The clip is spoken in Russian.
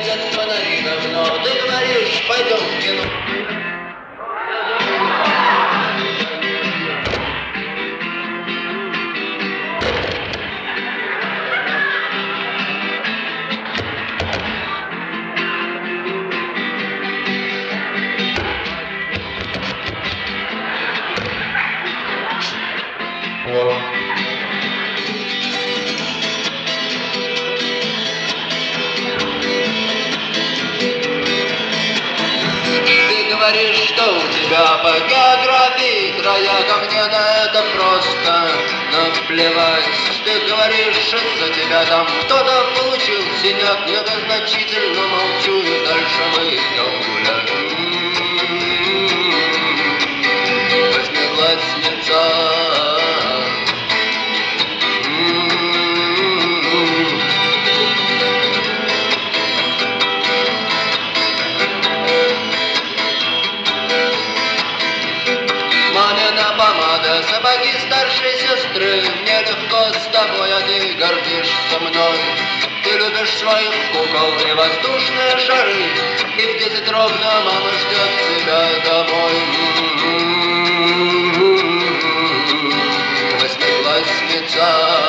светят фонари давно. Ты говоришь, пойдем в кино. Ты говоришь, что у тебя по географии края, ко мне на это просто наплевать. Ты говоришь, из-за тебя там кто-то получил синяк. Многозначительно молчу, и дальше мы идем гулять. Восьмиклассница. Помада, сапоги старшей сестры. Мне легко с тобой, а ты гордишься мной. Ты любишь своих кукол и воздушные шары, и в 10 ровно мама ждет тебя домой. Восьмиклассница.